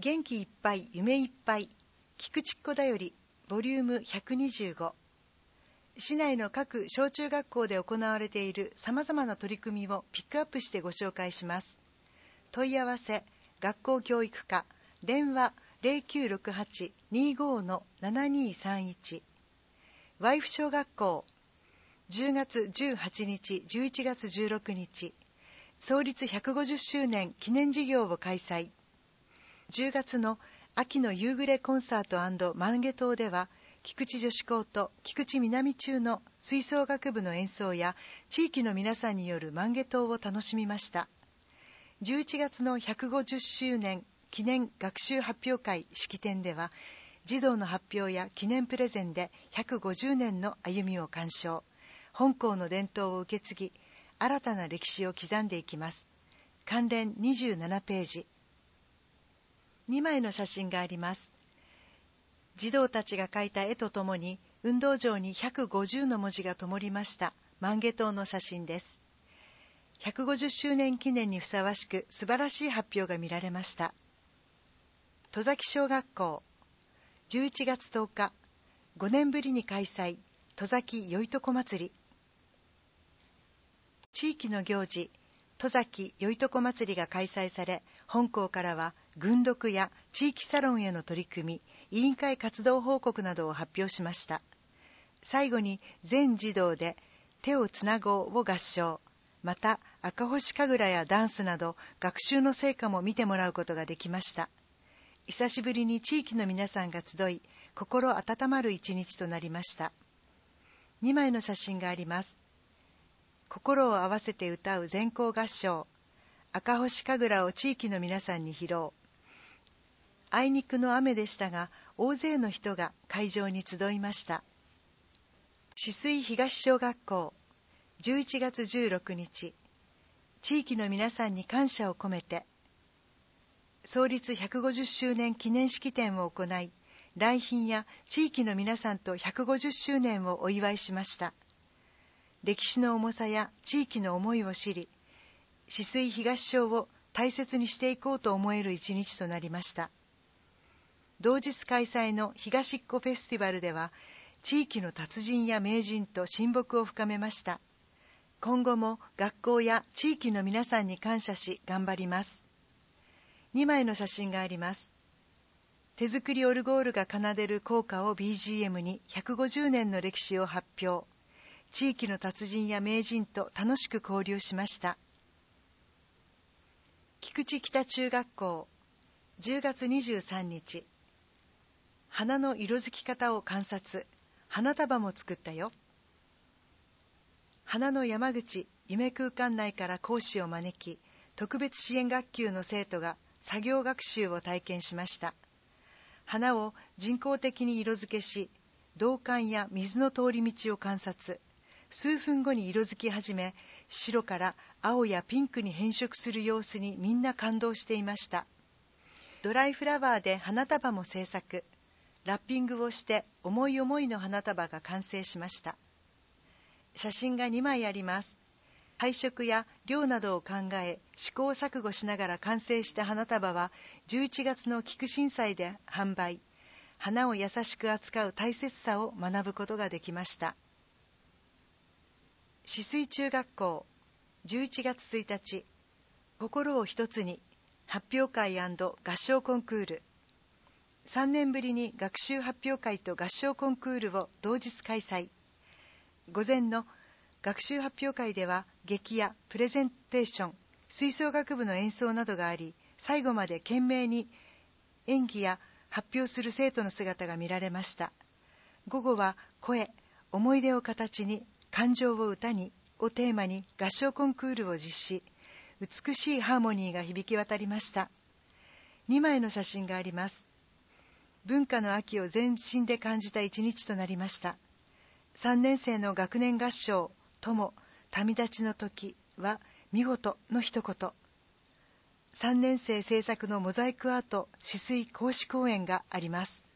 元気いっぱい夢いっぱい菊池っ子だよりボリューム125。市内の各小中学校で行われているさまざまな取り組みをピックアップしてご紹介します。問い合わせ学校教育課電話 0968-25-7231。 ワイフ小学校10月18日11月16日創立150周年記念事業を開催。10月の秋の夕暮れコンサート&万華灯では、菊池女子高と菊池南中の吹奏楽部の演奏や地域の皆さんによる万華灯を楽しみました。11月の150周年記念学習発表会式典では、児童の発表や記念プレゼンで150年の歩みを鑑賞、本校の伝統を受け継ぎ、新たな歴史を刻んでいきます。関連27ページ。2枚の写真があります。児童たちが描いた絵とともに運動場に150の文字が灯りました万華灯の写真です。150周年記念にふさわしく素晴らしい発表が見られました。戸崎小学校11月10日5年ぶりに開催戸崎よいとこ祭り。地域の行事戸崎よいとこ祭りが開催され、本校からは群読や地域サロンへの取り組み、委員会活動報告などを発表しました。最後に全児童で手をつなごうを合唱、また赤星神楽やダンスなど学習の成果も見てもらうことができました。久しぶりに地域の皆さんが集い、心温まる一日となりました。2枚の写真があります。心を合わせて歌う全校合唱、赤星神楽を地域の皆さんに披露。あいにくの雨でしたが、大勢の人が会場に集いました。止水東小学校11月16日、地域の皆さんに感謝を込めて創立150周年記念式典を行い、来賓や地域の皆さんと150周年をお祝いしました。歴史の重さや地域の思いを知り、止水東小を大切にしていこうと思える一日となりました。同日開催の東っ子フェスティバルでは、地域の達人や名人と親睦を深めました。今後も学校や地域の皆さんに感謝し頑張ります。2枚の写真があります。手作りオルゴールが奏でる校歌を BGM に150年の歴史を発表。地域の達人や名人と楽しく交流しました。菊池北中学校10月23日、花の色づき方を観察、花束も作ったよ。花の山口夢空間内から講師を招き、特別支援学級の生徒が作業学習を体験しました。花を人工的に色付けし、導管や水の通り道を観察。数分後に色づき始め、白から青やピンクに変色する様子にみんな感動していました。ドライフラワーで花束も制作。ラッピングをして思い思いの花束が完成しました。写真が2枚あります。配色や量などを考え試行錯誤しながら完成した花束は11月の菊震祭で販売。花を優しく扱う大切さを学ぶことができました。止水中学校11月1日、心を一つに発表会&合唱コンクール。3年ぶりに学習発表会と合唱コンクールを同日開催。午前の学習発表会では劇やプレゼンテーション、吹奏楽部の演奏などがあり、最後まで懸命に演技や発表する生徒の姿が見られました。午後は声、思い出を形に、感情を歌にをテーマに合唱コンクールを実施。美しいハーモニーが響き渡りました。2枚の写真があります。文化の秋を全身で感じた一日となりました。3年生の学年合唱、友、旅立ちの時は見事の一言。3年生制作のモザイクアート、止水講師講演があります。